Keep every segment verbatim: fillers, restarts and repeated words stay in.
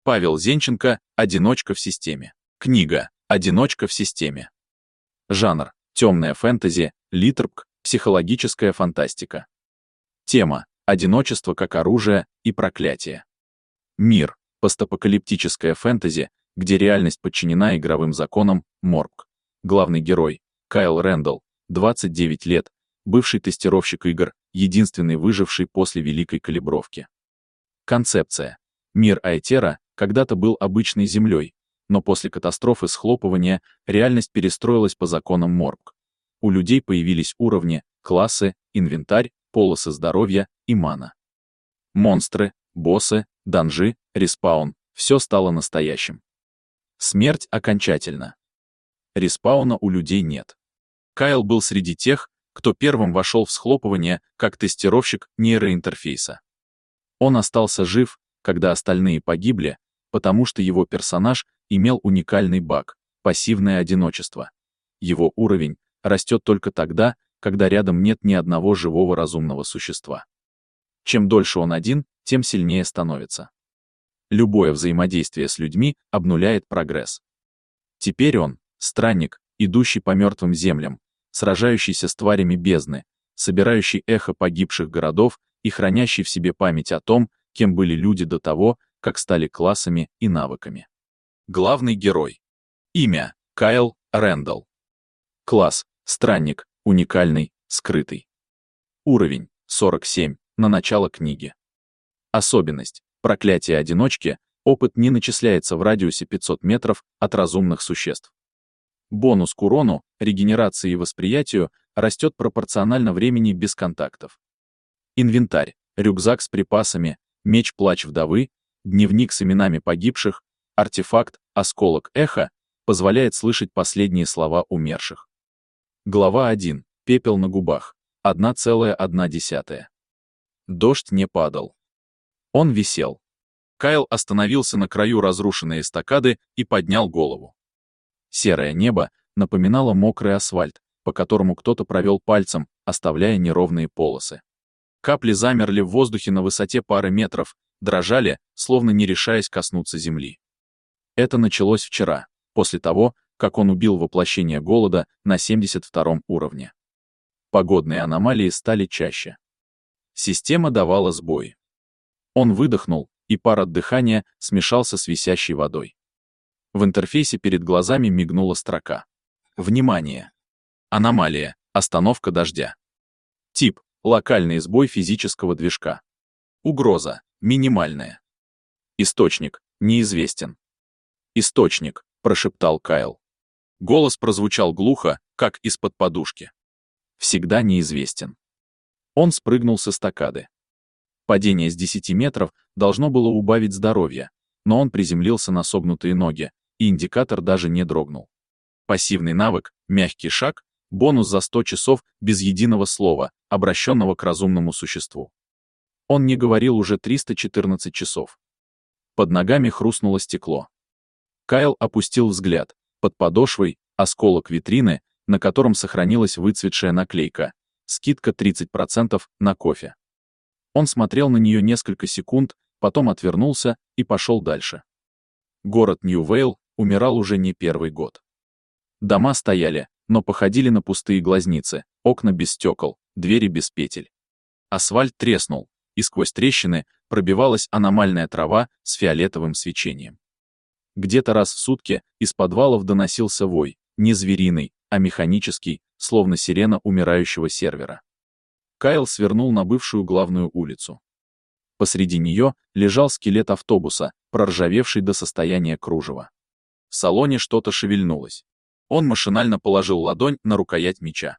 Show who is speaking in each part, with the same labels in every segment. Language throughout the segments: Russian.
Speaker 1: Павел Зенченко «Одиночка в системе». Книга «Одиночка в системе». Жанр темное фэнтези, литерпк, психологическая фантастика. Тема одиночество как оружие и проклятие. Мир постапокалиптическое фэнтези, где реальность подчинена игровым законам, морг. Главный герой Кайл Рэндалл, двадцать девять лет, бывший тестировщик игр, единственный выживший после Великой Калибровки. Концепция. Мир Айтера когда-то был обычной землей, но после катастрофы схлопывания реальность перестроилась по законам морг. У людей появились уровни, классы, инвентарь, полосы здоровья и мана. Монстры, боссы, данжи, респаун — все стало настоящим. Смерть окончательна. Респауна у людей нет. Кайл был среди тех, кто первым вошел в схлопывание как тестировщик нейроинтерфейса. Он остался жив, когда остальные погибли, потому что его персонаж имел уникальный баг — пассивное одиночество. Его уровень растет только тогда, когда рядом нет ни одного живого разумного существа. Чем дольше он один, тем сильнее становится. Любое взаимодействие с людьми обнуляет прогресс. Теперь он — странник, идущий по мертвым землям, сражающийся с тварями бездны, собирающий эхо погибших городов и хранящий в себе память о том, кем были люди до того, как стали классами и навыками. Главный герой. Имя — Кайл Рэндалл. Класс — странник, уникальный, скрытый. Уровень — сорок семь, на начало книги. Особенность — проклятие одиночки, опыт не начисляется в радиусе пятьсот метров от разумных существ. Бонус к урону, регенерации и восприятию растет пропорционально времени без контактов. Инвентарь, рюкзак с припасами, меч-плач вдовы, дневник с именами погибших, артефакт, осколок эха, позволяет слышать последние слова умерших. Глава один. Пепел на губах. одна целая одна десятая. Дождь не падал. Он висел. Кайл остановился на краю разрушенной эстакады и поднял голову. Серое небо напоминало мокрый асфальт, по которому кто-то провел пальцем, оставляя неровные полосы. Капли замерли в воздухе на высоте пары метров, дрожали, словно не решаясь коснуться земли. Это началось вчера, после того, как он убил воплощение голода на семьдесят втором уровне. Погодные аномалии стали чаще. Система давала сбой. Он выдохнул, и пар от дыхания смешался с висящей водой. В интерфейсе перед глазами мигнула строка. Внимание! Аномалия, остановка дождя. Тип — локальный сбой физического движка. Угроза — минимальная. Источник — неизвестен. «Источник», — прошептал Кайл. Голос прозвучал глухо, как из-под подушки. Всегда неизвестен. Он спрыгнул с эстакады. Падение с десяти метров должно было убавить здоровье, но он приземлился на согнутые ноги, и индикатор даже не дрогнул. Пассивный навык, мягкий шаг, бонус за сто часов без единого слова, обращенного к разумному существу. Он не говорил уже триста четырнадцать часов. Под ногами хрустнуло стекло. Кайл опустил взгляд. Под подошвой — осколок витрины, на котором сохранилась выцветшая наклейка. Скидка тридцать процентов на кофе. Он смотрел на нее несколько секунд, потом отвернулся и пошел дальше. Город Нью-Вейл умирал уже не первый год. Дома стояли, но походили на пустые глазницы, окна без стекол, двери без петель. Асфальт треснул, и сквозь трещины пробивалась аномальная трава с фиолетовым свечением. Где-то раз в сутки из подвалов доносился вой, не звериный, а механический, словно сирена умирающего сервера. Кайл свернул на бывшую главную улицу. Посреди нее лежал скелет автобуса, проржавевший до состояния кружева. В салоне что-то шевельнулось. Он машинально положил ладонь на рукоять меча.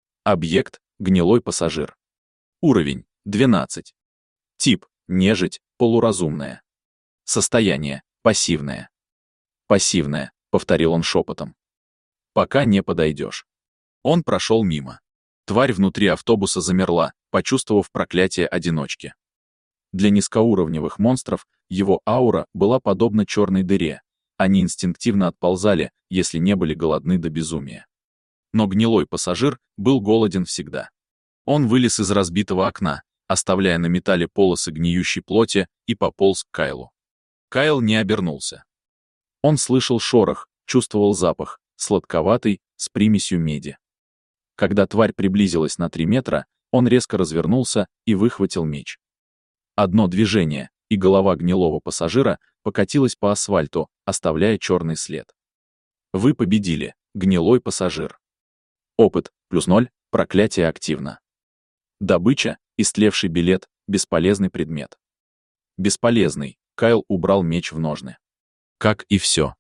Speaker 1: Объект — гнилой пассажир. Уровень — двенадцать. Тип — нежить, полуразумная. Состояние — пассивное. «Пассивное», — повторил он шепотом. «Пока не подойдешь». Он прошел мимо. Тварь внутри автобуса замерла, почувствовав проклятие одиночки. Для низкоуровневых монстров его аура была подобна черной дыре. Они инстинктивно отползали, если не были голодны до безумия. Но гнилой пассажир был голоден всегда. Он вылез из разбитого окна, оставляя на металле полосы гниющей плоти, и пополз к Кайлу. Кайл не обернулся. Он слышал шорох, чувствовал запах, сладковатый, с примесью меди. Когда тварь приблизилась на три метра, он резко развернулся и выхватил меч. Одно движение, и голова гнилого пассажира покатилась по асфальту, оставляя черный след. Вы победили, гнилой пассажир. Опыт, плюс ноль, проклятие активно. Добыча, истлевший билет, бесполезный предмет. Бесполезный, Кайл убрал меч в ножны. Как и все.